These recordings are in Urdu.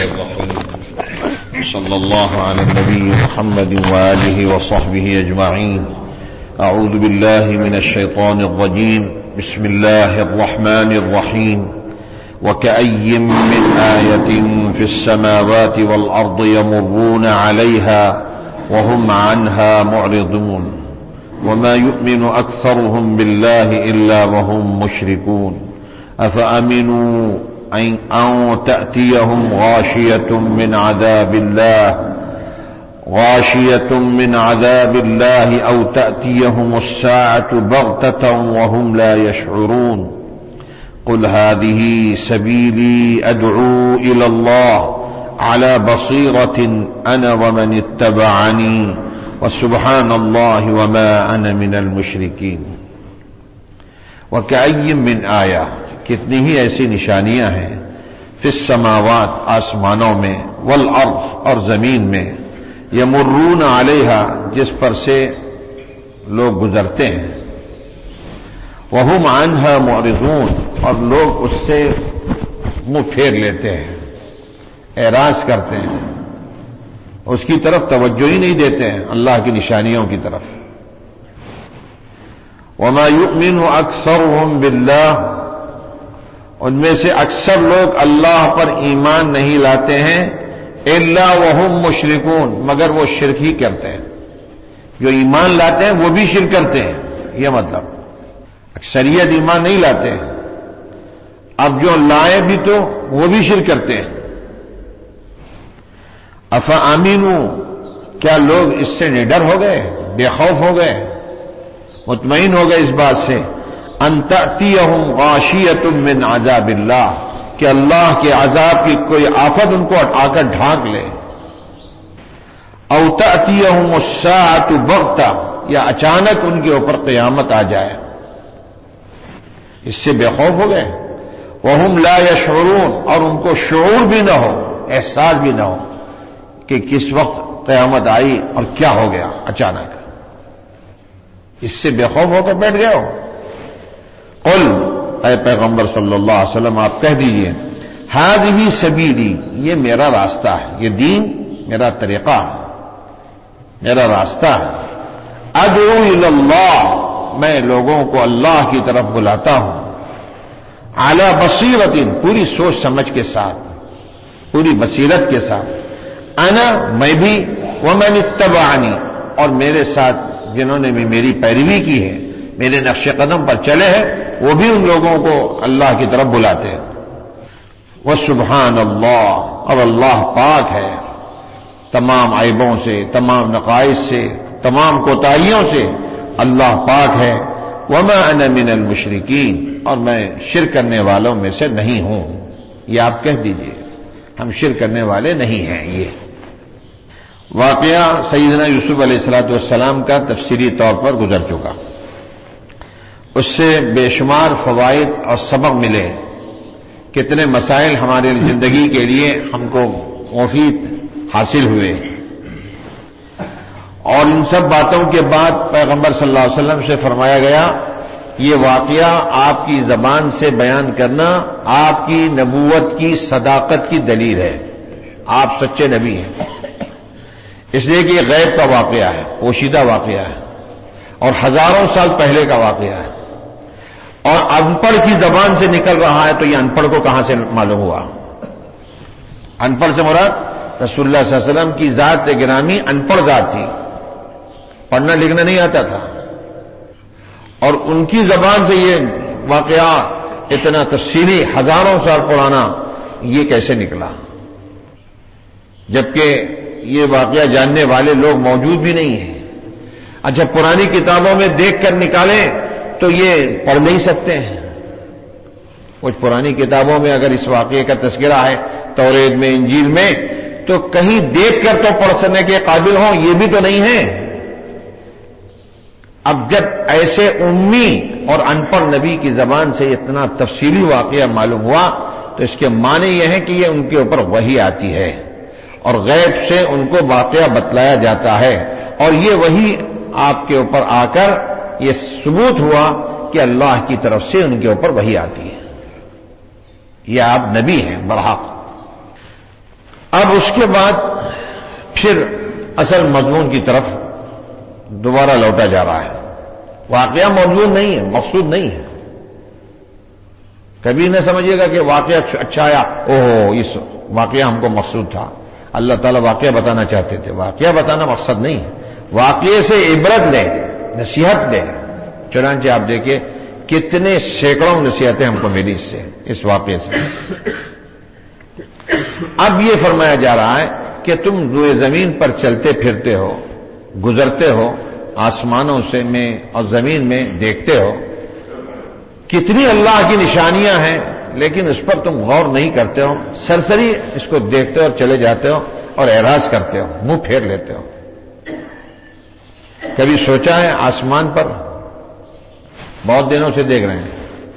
الرحيم صلى الله على النبي محمد وآله وصحبه أجمعين. أعوذ بالله من الشيطان الرجيم. بسم الله الرحمن الرحيم. وكأي من آية في السماوات والأرض يمرون عليها وهم عنها معرضون وما يؤمن أكثرهم بالله إلا وهم مشركون أفأمنوا أن تأتيهم غاشية من عذاب الله أو تأتيهم الساعة بغتة وهم لا يشعرون. قل هذه سبيلي أدعو إلى الله على بصيرة أنا ومن اتبعني وسبحان الله وما أنا من المشركين. وكأي من آية، کتنی ہی ایسی نشانیاں ہیں، فی السماوات آسمانوں میں، والارض اور زمین میں، یمرون علیہا جس پر سے لوگ گزرتے ہیں، وہم عنہا معرضون اور لوگ اس سے منہ پھیر لیتے ہیں، اعراض کرتے ہیں، اس کی طرف توجہ ہی نہیں دیتے ہیں، اللہ کی نشانیوں کی طرف. وما یؤمن اکثرهم باللہ، ان میں سے اکثر لوگ اللہ پر ایمان نہیں لاتے ہیں، الا وهم مشرکون مگر وہ شرک ہی کرتے ہیں. جو ایمان لاتے ہیں وہ بھی شرک کرتے ہیں، یہ مطلب اکثریت ایمان نہیں لاتے ہیں، اب جو لائے بھی تو وہ بھی شرک کرتے ہیں. افامنوا، کیا لوگ اس سے نڈر ہو گئے، بے خوف ہو گئے، مطمئن ہو گئے اس بات سے، ان تأتیہم غاشیۃ من عذاب اللہ، کہ اللہ کے عذاب کی کوئی آفت ان کو آ کر ڈھانک لے، او تأتیہم الساعۃ بغتہ، یا اچانک ان کے اوپر قیامت آ جائے، اس سے بے خوف ہو گئے. وہم لا یشعرون، اور ان کو شعور بھی نہ ہو، احساس بھی نہ ہو کہ کس وقت قیامت آئی اور کیا ہو گیا اچانک، اس سے بے خوف ہو کر بیٹھ گئے ہو. قل، اے پیغمبر صلی اللہ علیہ وسلم آپ کہہ دیجئے، ہذہ سبیلی، یہ میرا راستہ ہے، یہ دین میرا طریقہ ہے، میرا راستہ ہے. ادعو الی اللہ، میں لوگوں کو اللہ کی طرف بلاتا ہوں، علی بصیرۃ، پوری سوچ سمجھ کے ساتھ، پوری بصیرت کے ساتھ، انا، میں بھی، ومن اتبعنی، اور میرے ساتھ جنہوں نے بھی میری پیروی کی ہے، میرے نقش قدم پر چلے ہیں، وہ بھی ان لوگوں کو اللہ کی طرف بلاتے ہیں. وسبحان اللہ، اور اللہ پاک ہے تمام عیبوں سے، تمام نقائص سے، تمام کوتاہیوں سے، اللہ پاک ہے. وما انا من المشرکین، اور میں شرک کرنے والوں میں سے نہیں ہوں. یہ آپ کہہ دیجئے ہم شرک کرنے والے نہیں ہیں. یہ واقعہ سیدنا یوسف علیہ السلام کا تفصیلی طور پر گزر چکا، اس سے بے شمار فوائد اور سبق ملے، کتنے مسائل ہمارے زندگی کے لیے ہم کو مفید حاصل ہوئے. اور ان سب باتوں کے بعد پیغمبر صلی اللہ علیہ وسلم سے فرمایا گیا، یہ واقعہ آپ کی زبان سے بیان کرنا آپ کی نبوت کی صداقت کی دلیل ہے، آپ سچے نبی ہیں. اس لیے کہ یہ غیب کا واقعہ ہے، پوشیدہ واقعہ ہے، اور ہزاروں سال پہلے کا واقعہ ہے. اور ان پڑھ کی زبان سے نکل رہا ہے، تو یہ ان پڑھ کو کہاں سے معلوم ہوا؟ ان پڑھ سے مراد رسول اللہ صلی اللہ علیہ وسلم کی ذات گرامی ان پڑھ ذات تھی، پڑھنا لکھنا نہیں آتا تھا، اور ان کی زبان سے یہ واقعہ اتنا تفصیلی ہزاروں سال پرانا یہ کیسے نکلا، جبکہ یہ واقعہ جاننے والے لوگ موجود بھی نہیں ہیں. اچھا، پرانی کتابوں میں دیکھ کر نکالیں تو یہ پڑھ نہیں سکتے ہیں. کچھ پرانی کتابوں میں اگر اس واقعے کا تذکرہ ہے، توریت میں، انجیل میں، تو کہیں دیکھ کر تو پڑھ سکنے کے قابل ہوں، یہ بھی تو نہیں ہے. اب جب ایسے امی اور ان پڑھ نبی کی زبان سے اتنا تفصیلی واقعہ معلوم ہوا، تو اس کے معنی یہ ہے کہ یہ ان کے اوپر وحی آتی ہے، اور غیب سے ان کو واقعہ بتلایا جاتا ہے، اور یہ وحی آپ کے اوپر آ کر یہ ثبوت ہوا کہ اللہ کی طرف سے ان کے اوپر وحی آتی ہے. یہ آپ نبی ہیں برحق. اب اس کے بعد پھر اصل مضمون کی طرف دوبارہ لوٹا جا رہا ہے. واقعہ موجود نہیں ہے، مقصود نہیں ہے. کبھی نہ سمجھیے گا کہ واقعہ اچھا آیا، اوہ اس واقعہ ہم کو مقصود تھا. اللہ تعالیٰ واقعہ بتانا چاہتے تھے، واقعہ بتانا مقصد نہیں ہے. واقعے سے عبرت لیں، نصیحت دیں. چنانچہ آپ دیکھیں کتنے سینکڑوں نصیحتیں ہم کو ملی اس واقعے سے. اب یہ فرمایا جا رہا ہے کہ تم روئے زمین پر چلتے پھرتے ہو، گزرتے ہو، آسمانوں سے میں اور زمین میں دیکھتے ہو کتنی اللہ کی نشانیاں ہیں، لیکن اس پر تم غور نہیں کرتے ہو. سرسری اس کو دیکھتے ہو اور چلے جاتے ہو اور اعراض کرتے ہو، منہ پھیر لیتے ہو. کبھی سوچا ہے آسمان پر بہت دنوں سے دیکھ رہے ہیں،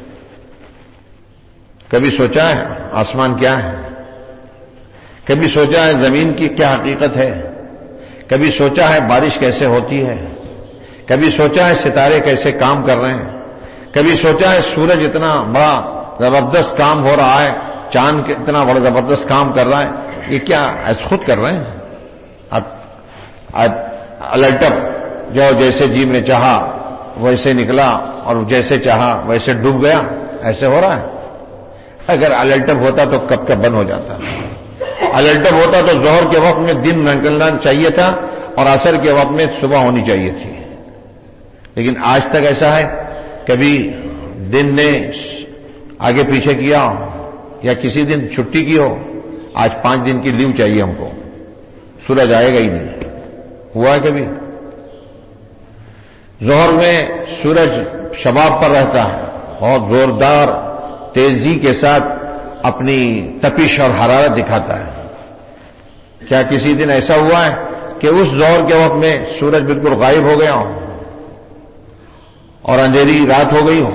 کبھی سوچا ہے آسمان کیا ہے؟ کبھی سوچا ہے زمین کی کیا حقیقت ہے؟ کبھی سوچا ہے بارش کیسے ہوتی ہے؟ کبھی سوچا ہے ستارے کیسے کام کر رہے ہیں؟ کبھی سوچا ہے سورج اتنا بڑا زبردست کام ہو رہا ہے، چاند اتنا بڑا زبردست کام کر رہا ہے، یہ کیا ایسے خود کر رہے ہیں؟ اب الٹ اپ جو جیسے جیب نے چاہا ویسے نکلا اور جیسے چاہا ویسے ڈوب گیا، ایسے ہو رہا ہے. اگر الٹ اپ ہوتا تو کب کب بند ہو جاتا. الٹ اپ ہوتا تو ظہر کے وقت میں دن نکلنا چاہیے تھا اور عصر کے وقت میں صبح ہونی چاہیے تھی. لیکن آج تک ایسا ہے کبھی دن نے آگے پیچھے کیا یا کسی دن چھٹی کی ہو. آج 5 دن کی لیو چاہیے ہم کو، سورج آئے گا ہی نہیں. ہوا ہے کبھی؟ ظہر میں سورج شباب پر رہتا ہے، بہت زوردار تیزی کے ساتھ اپنی تپش اور حرارت دکھاتا ہے. کیا کسی دن ایسا ہوا ہے کہ اس ظہر کے وقت میں سورج بالکل غائب ہو گیا ہو اور اندھیری رات ہو گئی ہو؟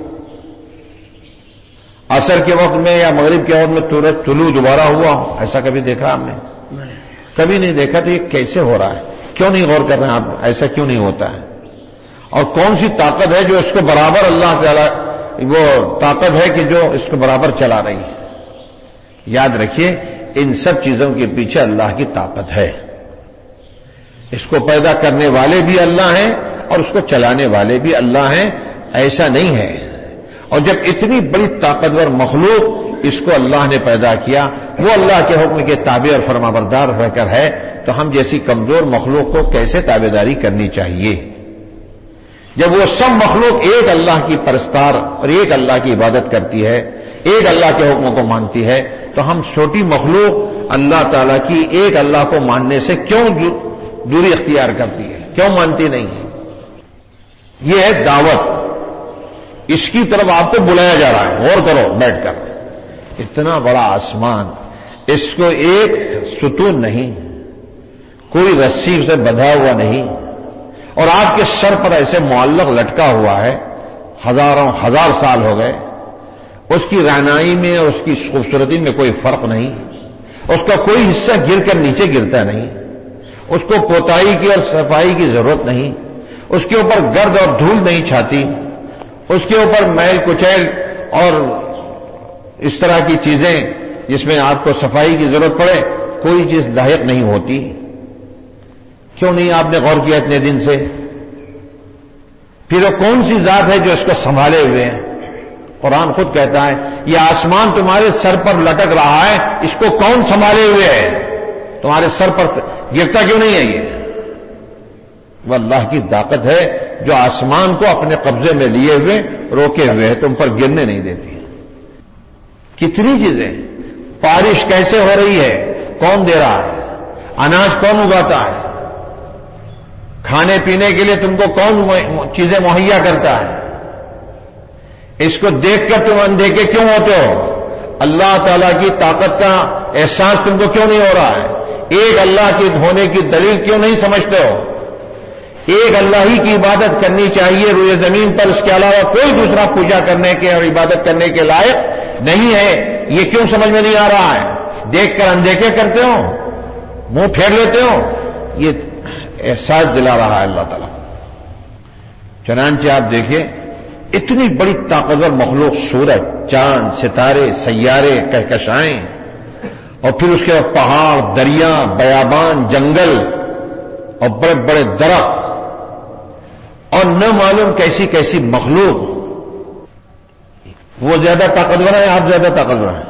عصر کے وقت میں یا مغرب کے وقت میں سورج طلوع دوبارہ ہوا ہو؟ ایسا کبھی دیکھا آپ نے؟ کبھی نہیں دیکھا. تو یہ کیسے ہو رہا ہے؟ کیوں نہیں غور کر رہے ہیں آپ؟ ایسا کیوں نہیں ہوتا ہے؟ اور کون سی طاقت ہے جو اس کو برابر اللہ تعالی وہ طاقت ہے کہ جو اس کو برابر چلا رہی ہے؟ یاد رکھیے ان سب چیزوں کے پیچھے اللہ کی طاقت ہے. اس کو پیدا کرنے والے بھی اللہ ہیں اور اس کو چلانے والے بھی اللہ ہیں، ایسا نہیں ہے. اور جب اتنی بڑی طاقتور مخلوق اس کو اللہ نے پیدا کیا، وہ اللہ کے حکم کے تابع اور فرمانبردار رہ کر ہے، تو ہم جیسی کمزور مخلوق کو کیسے تابعداری کرنی چاہیے؟ جب وہ سب مخلوق ایک اللہ کی پرستار اور ایک اللہ کی عبادت کرتی ہے، ایک اللہ کے حکموں کو مانتی ہے، تو ہم چھوٹی مخلوق اللہ تعالیٰ کی ایک اللہ کو ماننے سے کیوں دوری اختیار کرتی ہے؟ کیوں مانتی نہیں؟ یہ ہے دعوت، اس کی طرف آپ کو بلایا جا رہا ہے. غور کرو بیٹھ کر. اتنا بڑا آسمان، اس کو ایک ستون نہیں، کوئی رسی سے بندھا ہوا نہیں، اور آپ کے سر پر ایسے معلق لٹکا ہوا ہے. ہزار سال ہو گئے، اس کی رعنائی میں اور اس کی خوبصورتی میں کوئی فرق نہیں. اس کا کوئی حصہ گر کر نیچے گرتا نہیں، اس کو پوتائی کی اور صفائی کی ضرورت نہیں، اس کے اوپر گرد اور دھول نہیں چھاتی، اس کے اوپر میل کچیل اور اس طرح کی چیزیں جس میں آپ کو صفائی کی ضرورت پڑے کوئی چیز لاحق نہیں ہوتی. کیوں نہیں آپ نے غور کیا اتنے دن سے؟ پھر وہ کون سی ذات ہے جو اس کو سنبھالے ہوئے ہیں؟ قرآن خود کہتا ہے یہ آسمان تمہارے سر پر لٹک رہا ہے، اس کو کون سنبھالے ہوئے ہے؟ تمہارے سر پر گرتا کیوں نہیں ہے؟ یہ وہ اللہ کی طاقت ہے جو آسمان کو اپنے قبضے میں لیے ہوئے روکے ہوئے ہے، تم پر گرنے نہیں دیتی. کتنی چیزیں. بارش کیسے ہو رہی ہے؟ کون دے رہا ہے؟ اناج کون اگاتا ہے؟ کھانے پینے کے لیے تم کو کون چیزیں مہیا کرتا ہے؟ اس کو دیکھ کر تم اندیکھے کیوں ہوتے ہو؟ اللہ تعالیٰ کی طاقت کا احساس تم کو کیوں نہیں ہو رہا ہے؟ ایک اللہ کے ہونے کی دلیل کیوں نہیں سمجھتے ہو؟ ایک اللہ ہی کی عبادت کرنی چاہیے روئے زمین پر، اس کے علاوہ کوئی دوسرا پوجا کرنے کے اور عبادت کرنے کے لائق نہیں ہے. یہ کیوں سمجھ میں نہیں آ رہا ہے؟ دیکھ کر اندیکھے کرتے ہو، منہ پھیر لیتے ہو. یہ احساس دلا رہا ہے اللہ تعالیٰ. چنانچہ آپ دیکھیں اتنی بڑی طاقتور مخلوق، سورج، چاند، ستارے، سیارے، کہکشائیں اور پھر اس کے بعد پہاڑ، دریا، بیابان، جنگل اور بڑے بڑے درخت اور نہ معلوم کیسی کیسی مخلوق. وہ زیادہ طاقتور ہے، آپ زیادہ طاقتور ہیں؟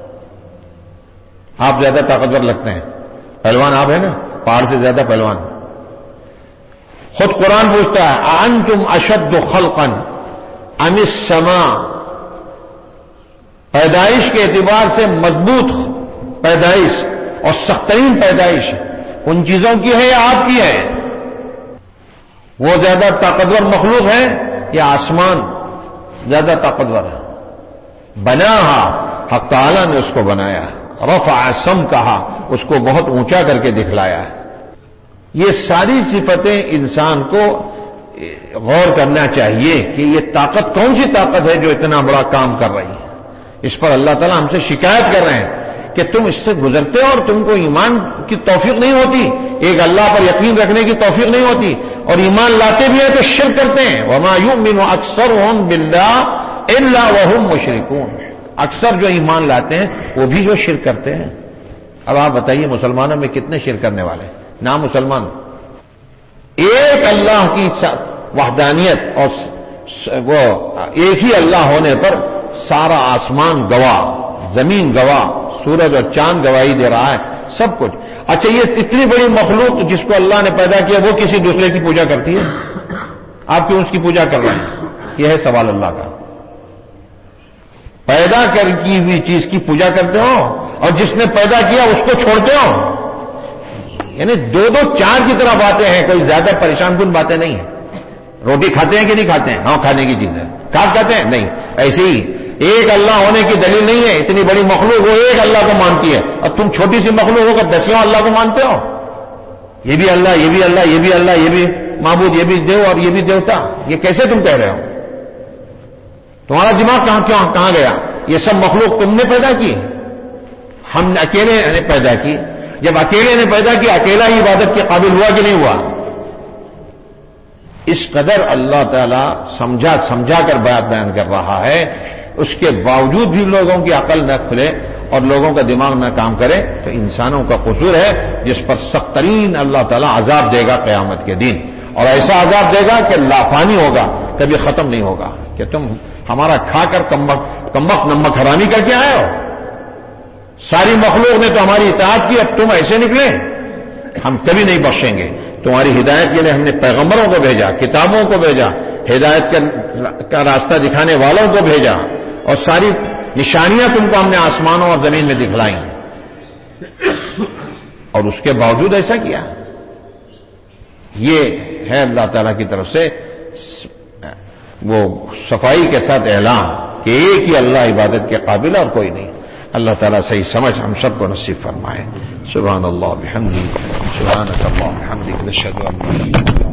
آپ زیادہ طاقتور لگتے ہیں. پہلوان آپ ہیں نا، پہاڑ سے زیادہ پہلوان. خود قرآن پوچھتا ہے اانتم اشد خلقا ام السماء. پیدائش کے اعتبار سے مضبوط پیدائش اور سخترین پیدائش ان چیزوں کی ہے یا آپ کی ہے؟ وہ زیادہ طاقتور مخلوق ہے یا آسمان زیادہ طاقتور ہے؟ بناہا، حق تعالیٰ نے اس کو بنایا. رفع سم کہا، اس کو بہت اونچا کر کے دکھلایا ہے. یہ ساری صفتیں انسان کو غور کرنا چاہیے کہ یہ طاقت کون سی طاقت ہے جو اتنا بڑا کام کر رہی ہے. اس پر اللہ تعالیٰ ہم سے شکایت کر رہے ہیں کہ تم اس سے گزرتے ہو اور تم کو ایمان کی توفیق نہیں ہوتی، ایک اللہ پر یقین رکھنے کی توفیق نہیں ہوتی، اور ایمان لاتے بھی ہیں تو شرک کرتے ہیں. وما یؤمن اکثرهم باللہ الا وهم مشرکون. اکثر جو ایمان لاتے ہیں وہ بھی جو شرک کرتے ہیں. اب آپ بتائیے مسلمانوں میں کتنے شرک کرنے والے ہیں؟ نام مسلمان. ایک اللہ کی وحدانیت اور وہ ایک ہی اللہ ہونے پر سارا آسمان گواہ، زمین گواہ، سورج اور چاند گواہی دے رہا ہے، سب کچھ. اچھا یہ اتنی بڑی مخلوق جس کو اللہ نے پیدا کیا وہ کسی دوسرے کی پوجا کرتی ہے؟ آپ کیوں اس کی پوجا کر رہے ہیں؟ یہ ہے سوال اللہ کا. پیدا کر کی ہوئی چیز کی پوجا کرتے ہو اور جس نے پیدا کیا اس کو چھوڑتے ہو. یعنی دو دو چار کی طرح باتیں ہیں، کوئی زیادہ پریشان کن باتیں نہیں ہیں. روٹی کھاتے ہیں کہ نہیں کھاتے ہیں؟ ہاں کھانے کی چیز ہے. کھاتے ہیں؟ نہیں. ایسے ہی ایک اللہ ہونے کی دلیل نہیں ہے. اتنی بڑی مخلوق وہ ایک اللہ کو مانتی ہے اور تم چھوٹی سی مخلوق ہو کر دسیوں اللہ کو مانتے ہو. یہ بھی اللہ، یہ بھی اللہ، یہ بھی اللہ، یہ بھی معبود، یہ بھی دیو اور یہ بھی دیوتا. یہ کیسے تم کہہ رہے ہو؟ تمہارا دماغ کہاں گیا؟ یہ سب مخلوق تم نے پیدا کی؟ ہم نے اکیلے نے پیدا کی. جب اکیلے نے پیدا کیا اکیلا ہی عبادت کے قابل ہوا کہ نہیں ہوا؟ اس قدر اللہ تعالیٰ سمجھا کر بات بیان کر رہا ہے، اس کے باوجود بھی لوگوں کی عقل نہ کھلے اور لوگوں کا دماغ نہ کام کرے تو انسانوں کا قصور ہے، جس پر سخت ترین اللہ تعالیٰ عذاب دے گا قیامت کے دن. اور ایسا عذاب دے گا کہ لافانی ہوگا، کبھی ختم نہیں ہوگا. کہ تم ہمارا کھا کر کمبخت نمک حرامی کر کے آئے ہو. ساری مخلوق نے تو ہماری اطاعت کی، اب تم ایسے نکلے، ہم کبھی نہیں بخشیں گے. تمہاری ہدایت کے لیے ہم نے پیغمبروں کو بھیجا، کتابوں کو بھیجا، ہدایت کا راستہ دکھانے والوں کو بھیجا، اور ساری نشانیاں تم کو ہم نے آسمانوں اور زمین میں دکھلائیں، اور اس کے باوجود ایسا کیا. یہ ہے اللہ تعالیٰ کی طرف سے وہ صفائی کے ساتھ اعلان کہ ایک ہی اللہ عبادت کے قابل اور کوئی نہیں. اللہ تعالیٰ صحیح سمجھ ہم سب کو نصیب فرمائے. سبحان اللہ بحمدہ، سبحانک اللہم وبحمدک، نشہد ان لا الہ الا انت